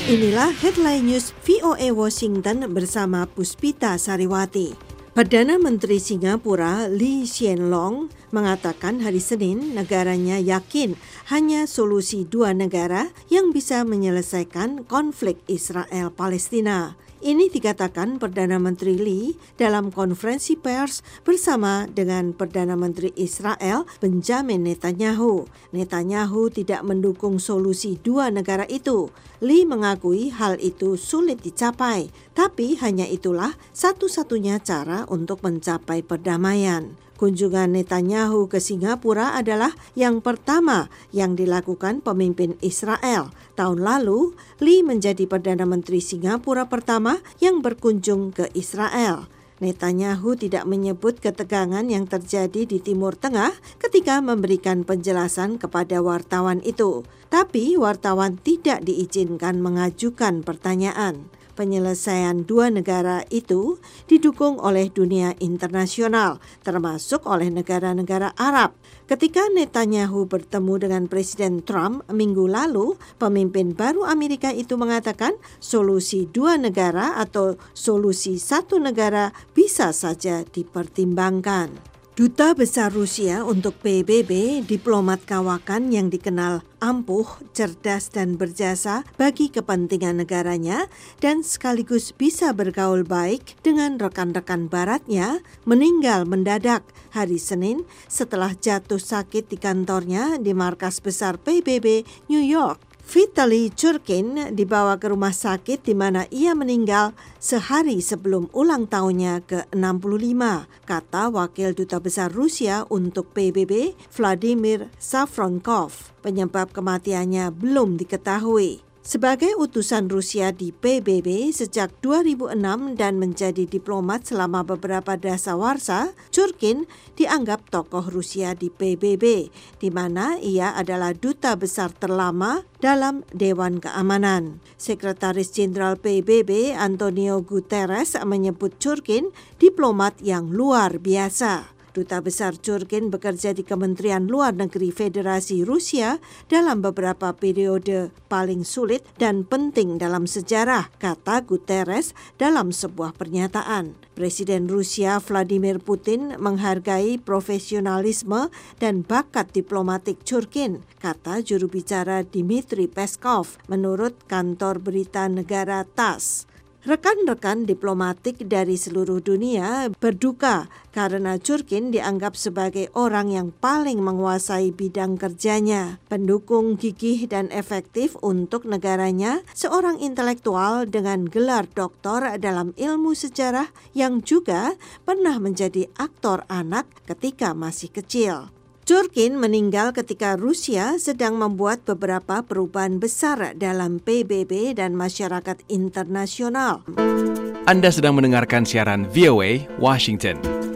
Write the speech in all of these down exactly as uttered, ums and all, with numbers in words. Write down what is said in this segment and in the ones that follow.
Inilah Headline News V O A Washington bersama Puspita Sariwati. Perdana Menteri Singapura Lee Hsien Loong mengatakan hari Senin negaranya yakin hanya solusi dua negara yang bisa menyelesaikan konflik Israel-Palestina. Ini dikatakan Perdana Menteri Lee dalam konferensi pers bersama dengan Perdana Menteri Israel Benjamin Netanyahu. Netanyahu tidak mendukung solusi dua negara itu. Lee mengakui hal itu sulit dicapai, tapi hanya itulah satu-satunya cara untuk mencapai perdamaian. Kunjungan Netanyahu ke Singapura adalah yang pertama yang dilakukan pemimpin Israel. Tahun lalu, Lee menjadi Perdana Menteri Singapura pertama yang berkunjung ke Israel. Netanyahu tidak menyebut ketegangan yang terjadi di Timur Tengah ketika memberikan penjelasan kepada wartawan itu. Tapi wartawan tidak diizinkan mengajukan pertanyaan. Penyelesaian dua negara itu didukung oleh dunia internasional, termasuk oleh negara-negara Arab. Ketika Netanyahu bertemu dengan Presiden Trump minggu lalu, pemimpin baru Amerika itu mengatakan solusi dua negara atau solusi satu negara bisa saja dipertimbangkan. Duta Besar Rusia untuk P B B, diplomat kawakan yang dikenal ampuh, cerdas dan berjasa bagi kepentingan negaranya dan sekaligus bisa bergaul baik dengan rekan-rekan baratnya, meninggal mendadak hari Senin setelah jatuh sakit di kantornya di markas besar P B B New York. Vitaly Churkin dibawa ke rumah sakit di mana ia meninggal sehari sebelum ulang tahunnya ke enam puluh lima, kata Wakil Duta Besar Rusia untuk P B B, Vladimir Safronkov. Penyebab kematiannya belum diketahui. Sebagai utusan Rusia di P B B sejak dua ribu enam dan menjadi diplomat selama beberapa dasawarsa, Churkin dianggap tokoh Rusia di P B B, di mana ia adalah duta besar terlama dalam Dewan Keamanan. Sekretaris Jenderal P B B Antonio Guterres menyebut Churkin diplomat yang luar biasa. Duta Besar Churkin bekerja di Kementerian Luar Negeri Federasi Rusia dalam beberapa periode paling sulit dan penting dalam sejarah, kata Guterres dalam sebuah pernyataan. Presiden Rusia Vladimir Putin menghargai profesionalisme dan bakat diplomatik Churkin, kata juru bicara Dmitry Peskov menurut kantor berita negara T A S S. Rekan-rekan diplomatik dari seluruh dunia berduka karena Churkin dianggap sebagai orang yang paling menguasai bidang kerjanya, pendukung gigih dan efektif untuk negaranya, seorang intelektual dengan gelar doktor dalam ilmu sejarah yang juga pernah menjadi aktor anak ketika masih kecil. Churkin meninggal ketika Rusia sedang membuat beberapa perubahan besar dalam P B B dan masyarakat internasional. Anda sedang mendengarkan siaran V O A Washington.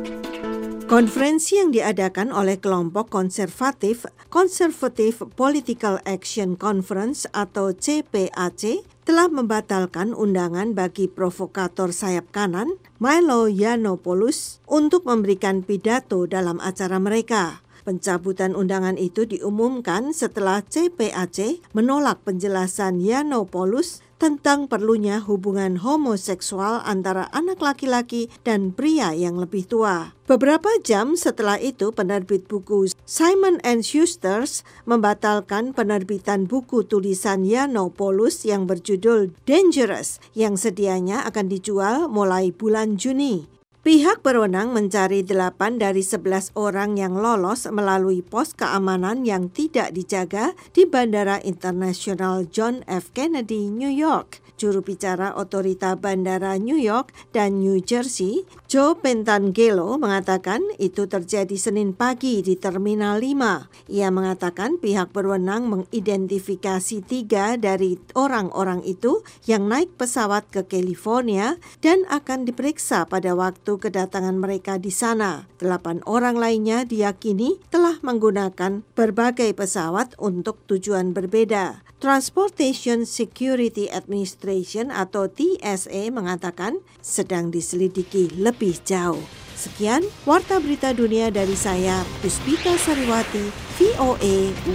Konferensi yang diadakan oleh kelompok konservatif, Conservative Political Action Conference atau C P A C, telah membatalkan undangan bagi provokator sayap kanan, Milo Yiannopoulos, untuk memberikan pidato dalam acara mereka. Pencabutan undangan itu diumumkan setelah C P A C menolak penjelasan Yiannopoulos tentang perlunya hubungan homoseksual antara anak laki-laki dan pria yang lebih tua. Beberapa jam setelah itu, penerbit buku Simon and Schuster membatalkan penerbitan buku tulisan Yiannopoulos yang berjudul Dangerous yang sedianya akan dijual mulai bulan Juni. Pihak berwenang mencari delapan dari sebelas orang yang lolos melalui pos keamanan yang tidak dijaga di Bandara Internasional John F. Kennedy, New York. Juru bicara Otorita Bandara New York dan New Jersey, Joe Pentangelo, mengatakan itu terjadi Senin pagi di Terminal lima. Ia mengatakan pihak berwenang mengidentifikasi tiga dari orang-orang itu yang naik pesawat ke California dan akan diperiksa pada waktu kedatangan mereka di sana. Delapan orang lainnya diyakini telah menggunakan berbagai pesawat untuk tujuan berbeda. Transportation Security Administration atau T S A mengatakan sedang diselidiki lebih jauh. Sekian Warta Berita Dunia dari saya, Puspita Sariwati, V O A